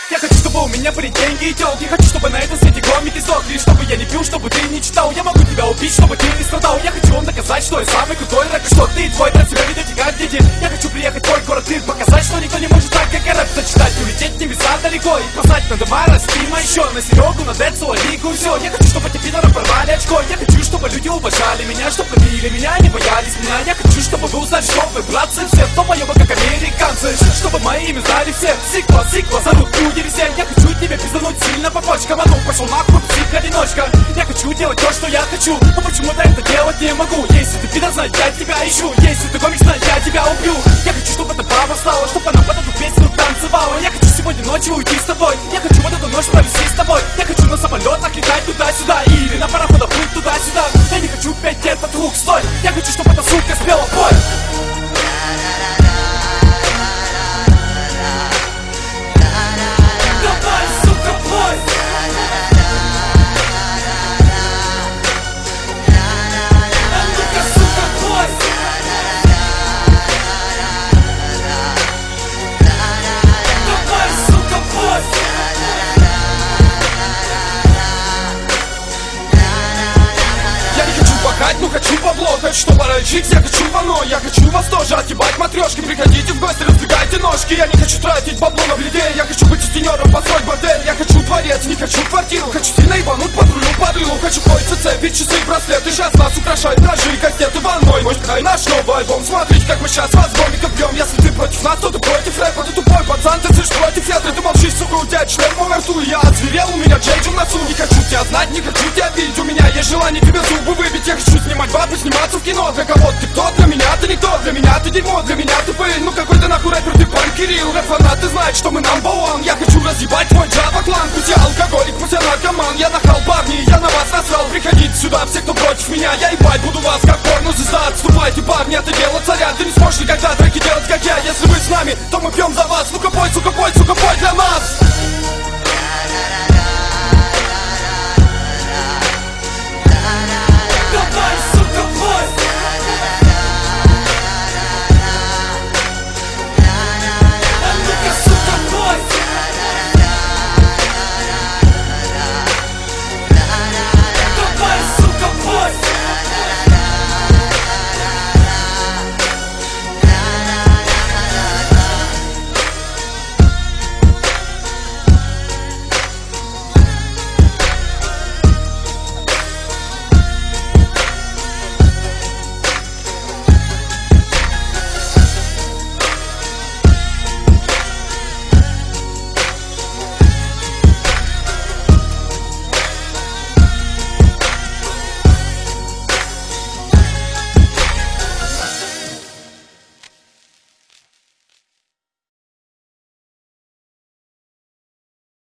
Я хочу, чтобы у меня были деньги и тёлки. Хочу, чтобы на этом свете комики сдохли. Чтобы я не пил, чтобы ты не читал. Я могу тебя убить, чтобы ты не страдал. Я хочу вам доказать, что я самый крутой рэп. Что ты и твой брат себя ведете как дети. Я хочу приехать в твой город и показать, что никто не может так, как я рэп зачитать. Улететь в небеса далеко и послать на дома Растима еще. На Серегу, на Децу, Алику и все. Я хочу, чтобы эти пидоры порвали очко. Я хочу, чтобы люди уважали меня, чтобы любили меня, не боялись меня. Я хочу, чтобы вы узнали, что вы, братцы, все, кто поёбы, как американцы. Чтобы мои имя знали все. Сиква, зовут люди все. Я хочу тебе пиздануть сильно по почкам. А ну, пошел нахуй, псих-одиночка. Я хочу делать то, что я хочу, но почему-то это делать не могу. Если ты пидор, знать, я тебя ищу. Если ты комик, знать, я тебя убью. Я хочу, чтобы эта баба стала, чтобы она под эту песню танцевала. Я хочу сегодня ночью уйти с тобой. Я хочу вот эту ночь провести с тобой. Я хочу на самолетах летать туда-сюда или на пароходах плыть туда-сюда. Я не хочу петь этот лук, стой. Я хочу, чтобы эта сука спела, бой. Давай, сука, бой. А ну-ка, сука, бой. Давай, сука, бой. Я не хочу пахать, но хочу бабло. Хочу, чтобы рычить, я хочу вано. Я хочу вас тоже отъебать матрешки. Приходите в гости, раздвигайте ножки. Я не хочу тратить бабло на людей. Я хочу быть тенером, построить бордель. Я хочу дворец, не хочу квартиру. Хочу сильно ебануть патрулю под рылу. Хочу кольца, цепи, часы, браслеты. Сейчас нас украшают ножи, кастеты волной. Мой край, наш новый альбом. Смотрите, как мы сейчас вас гомиков бьем. Если ты против нас, то ты против рэпа. Ты тупой пацан, ты слышишь против ветра. Ты молчишь, сука, у тебя член в моем рту. Я озверел, у меня джейджи в носу. Не хочу тебя знать, не хочу тебя видеть. У меня есть желание тебе зубы выбить. Я хочу снимать бабы, сниматься в кино. Для кого ты кто? Для меня ты никто. Для меня ты дерьмо, для меня ты пыль. Ну какой ты нахуй рэпер, ты пан Кирилл. Рэп-фанаты знают, что мы number one. Я хочу разъебать твой джава-клан. Пусть я алкоголик, пусть я наркоман. Я нахал, парни, я на вас насрал. Приходите сюда, все, кто против меня. Я ебать буду вас, как порно-звезда. Отступайте, парни, это дело царя. Ты не сможешь никогда треки делать, как я. Если вы с нами, то мы пьем за вас. Ну-ка пой, сука, пой, сука, пой.